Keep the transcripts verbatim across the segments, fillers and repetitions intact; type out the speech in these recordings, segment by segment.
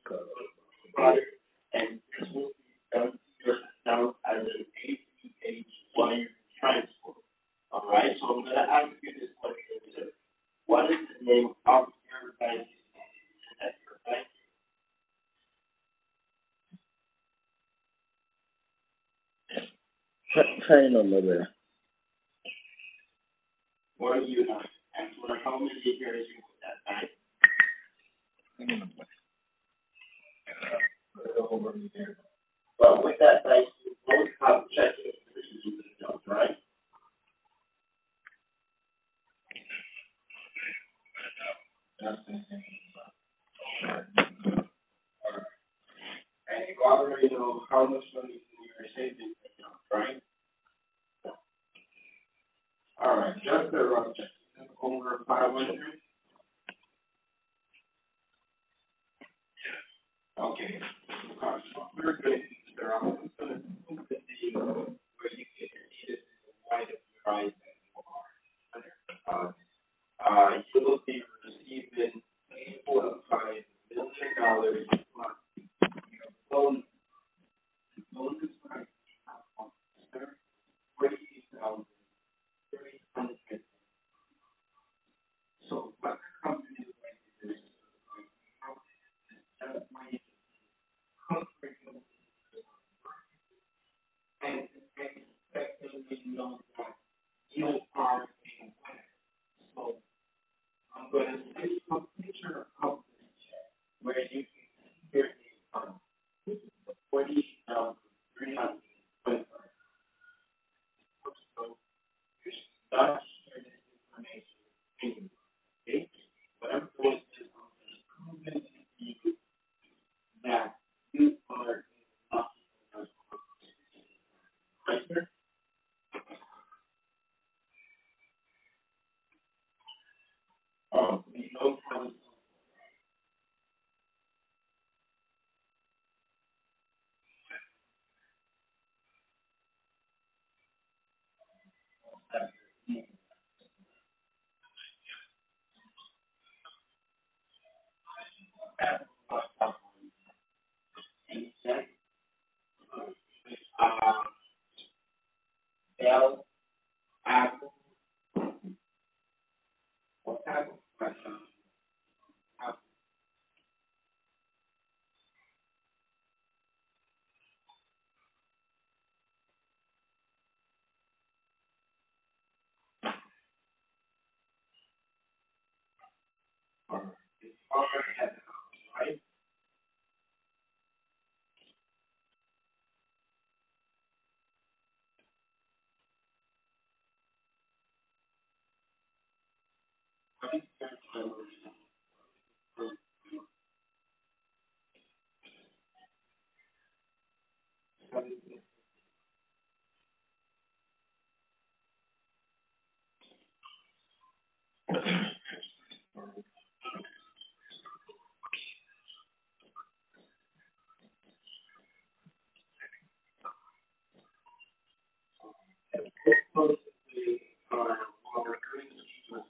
Right. And this will be done down as an A C H wire transfer. All right. So I'm going to ask you this question, sir. What is the name of your bank at your bank? Sign number there. What do you have? And for how many years you with that bank? Well, with that bank, you both have checking accounts, right? And you already know how much money is in your savings account, right? All right, just a rough check. Over five hundred. Okay. Because we're good. They're all going to see where you get your needed white price uh, uh, you will be receiving eight point five million dollars loan loan is forty thousand three hundred. So what the company is going to do is that money comfortable and expectantly know that you are being planned. So I'm going to send you a picture of where you can hear me from forty thousand three hundred. So you should not share this information. Okay? What I'm going to do is proven to you that you are not right here. Um, we know how to set uh, Bell, Apple, or Apple, but, um, Apple. Already has it, right? Supposedly, uh, while we're doing the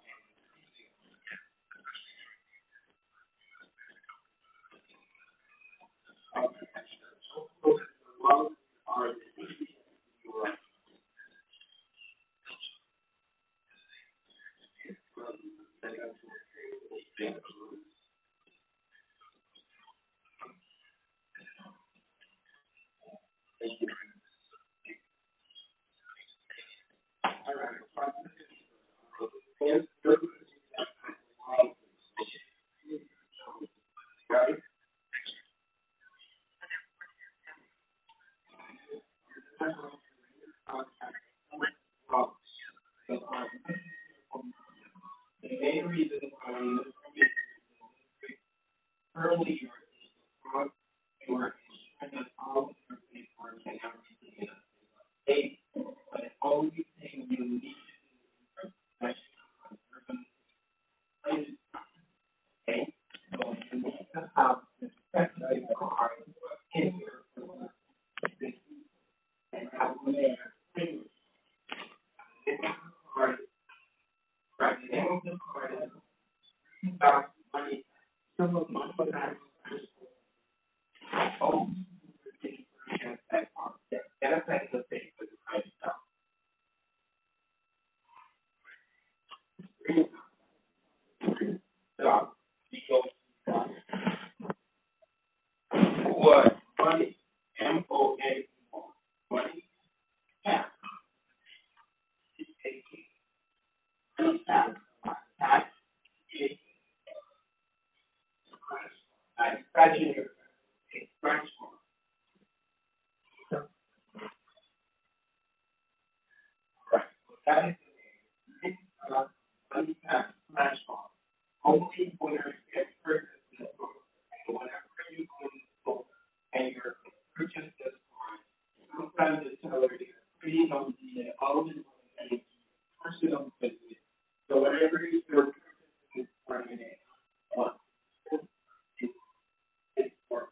purchase this car. Sometimes the seller is pretty healthy, they always want to make personal business. So whatever you're purchasing from it, uh, it's, it's for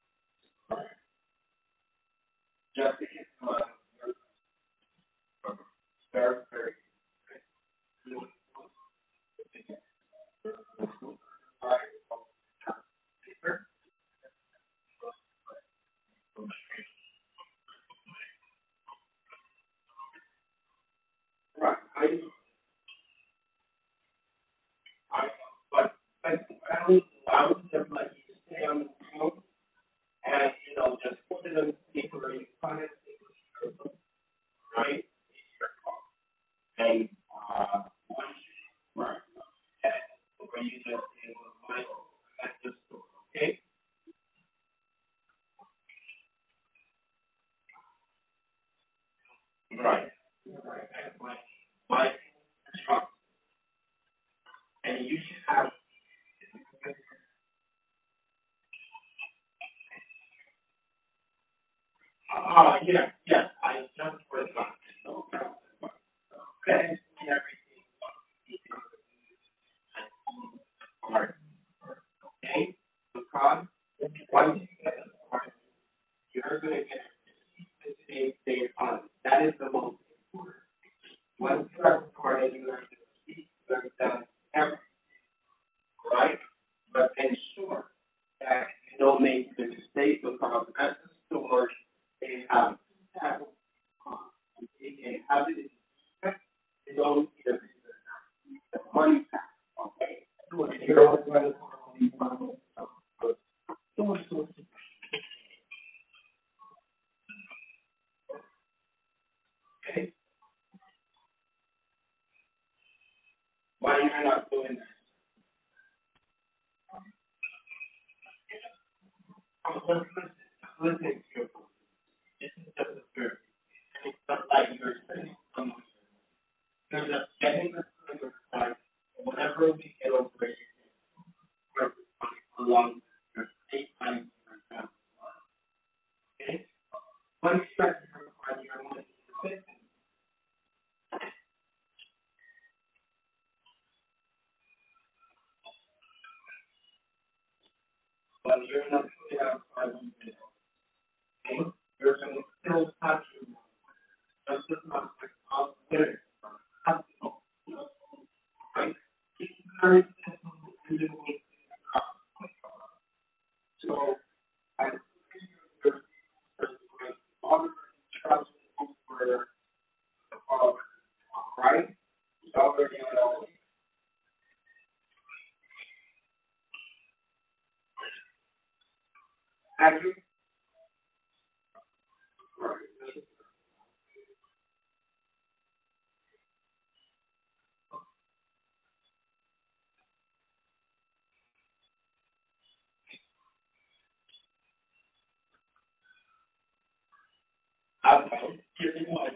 just to get some uh, very, very right. I, I, but I, I would, I would just like you to stay on the phone and, you know, just put it on paper and finance it, right? And, uh, once you, right, where you just say, well, Michael, that's the store, okay? Right. Right. That's my, my truck. And you should have, uh, yeah, yeah, I just forgot. So, okay, everything, all right, okay? Because once you get the part, you're going to get the same thing on. That is the most important. Once you have the part and you have to keep them done every right, but ensure that you don't make the mistake because at the store they have have they can have it in they don't need the money back. Okay. So if you're always going to these models, so so okay. Why you're not doing that? I'm listening listening to you. This is just a spirit. It's not like you're sitting somewhere. You're just getting the like whenever we get over it, you're along your state time. Okay? Once you start to find your money, but you're not going to have five hundred. Okay? You're going to still touch your money. That's just not like all there. Right? It's very simple to do. So I think you're all trust over all right? It's already on accurate. I'm giving my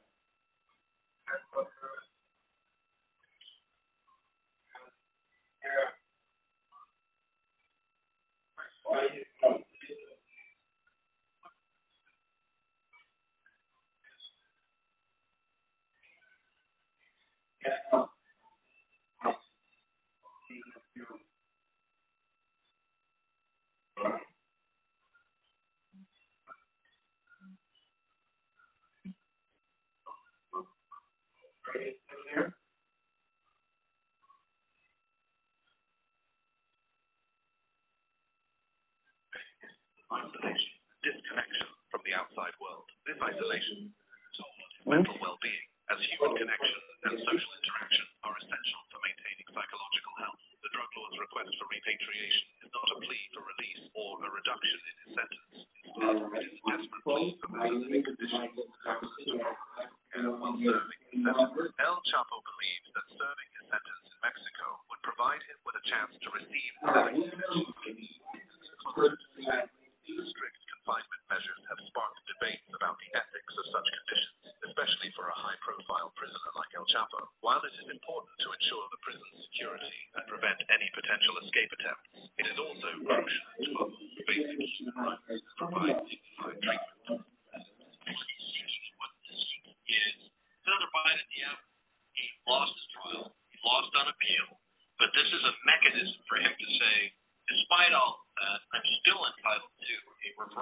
Isolation, disconnection from the outside world. This isolation mental well-being, as human connection and social interaction are essential for maintaining psychological health. The drug lord's request for repatriation is not a plea for release or a reduction in his sentence. Instead, it is a desperate plea for better living conditions and while serving his sentence. El Chapo believes that serving his sentence in Mexico would provide him with a chance to receive the medical attention he needs. Strict confinement measures have sparked debates about the ethics of such conditions, especially for a high-profile prisoner like El Chapo. While it is important to ensure the prison's security and prevent any potential escape attempts, it is also crucial to uphold basic human rights and provide dignified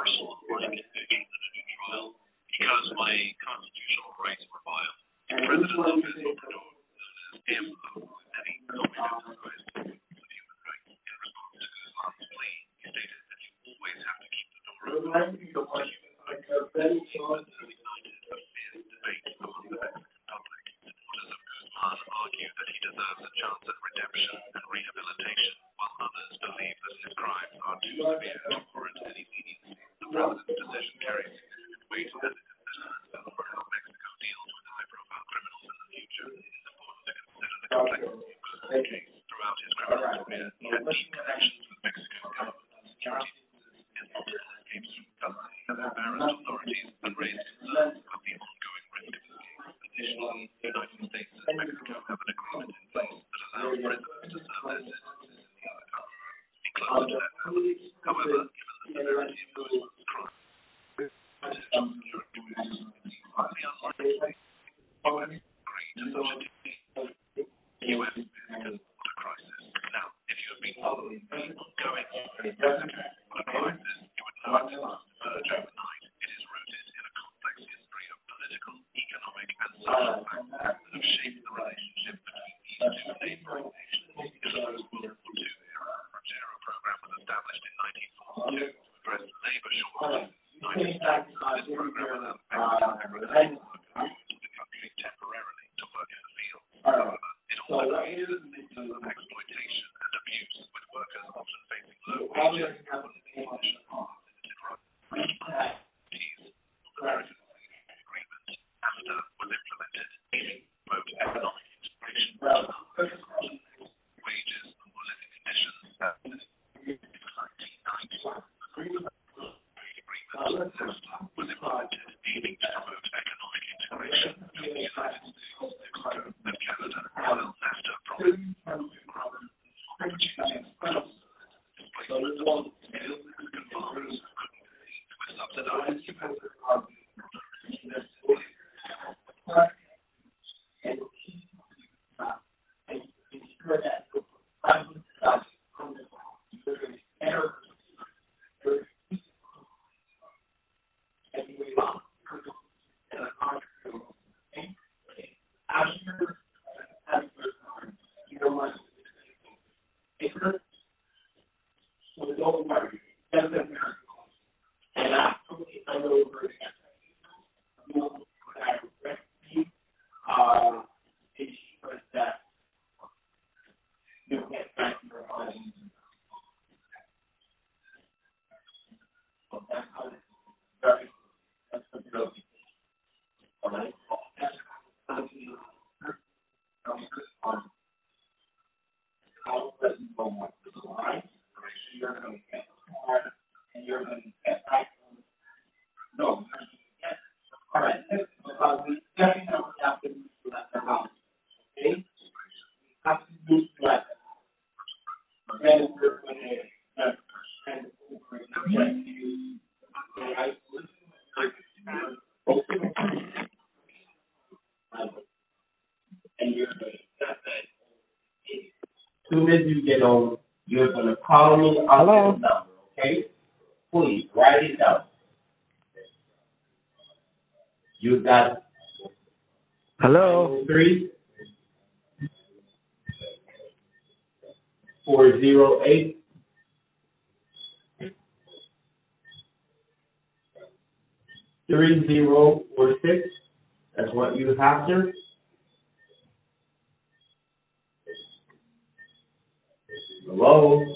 personal like engagement in a new trial because my constitutional rights were violated. President Lopez Obrador, known as M O in many communist crimes of human rights, in response to Guzman's plea, he stated that you always have to keep the door open to human rights. He was ignited a fierce debate among the Mexican public. Supporters of Guzman argue that he deserves a chance at redemption and rehabilitation, while others believe that his crimes are too severe to warrant any leniency. The president's decision carries significant weight as it considers how Mexico deals with high-profile criminals in the future. It is important to consider the complexity of Guzman's case. Throughout his criminal career, he had deep connections with Mexican government and security forces. His multiple escapes from custody have embarrassed authorities and raised concerns about the ongoing risk of escape. Additionally, the United States and Mexico have an agreement in place that allows prisoners to serve their sentences in the other country. Be closer to their families. However, given the severity of Guzman's crime, potential security risks, it seems highly unlikely U S agree to such a deal. U S-Mexican border crisis. Now, if you have been following the ongoing Mexican border crisis, you would know it doesn't emerge overnight. It is rooted in a complex history of political, economic, and social factors that have shaped the relationship between these two neighboring nations. In the post-World War Two era, the Frontera program was established in nineteen forty-two to address labor shortages. nineteen ninety, this program allowed Mexican agricultural workers to the country temporarily to work in the fields. However, it also created a system of exploitation and abuse, with workers often facing low wages, limited conditions, and limited rights. The American Free Agreement, NAFTA, was implemented, aiming to promote economic integration across wages and living conditions. In nineteen ninety, the Free Agreement, NAFTA, was implemented, aiming to promote economic integration between the United States, Mexico, and Canada. While NAFTA promised opportunities for displacement of skilled Mexican farmers who couldn't compete with subsidized U S soon as you get on, you're going to call me on this number, okay? Please, write it down. You got Hello. three four zero eight three zero four six. That's what you have, sir. Hello.